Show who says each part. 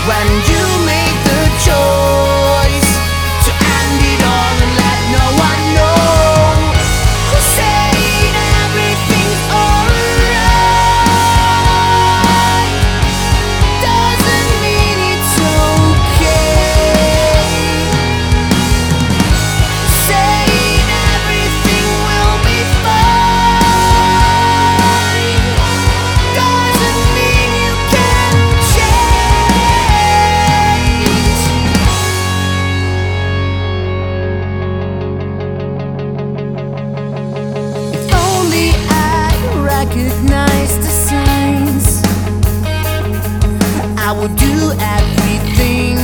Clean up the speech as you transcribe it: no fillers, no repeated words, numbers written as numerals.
Speaker 1: when you made the choice to end it all and let no one know. Who said everything's alright doesn't mean it's okay. Saying everything will be fine doesn't mean you can change. If only I recognized the signs, I would do everything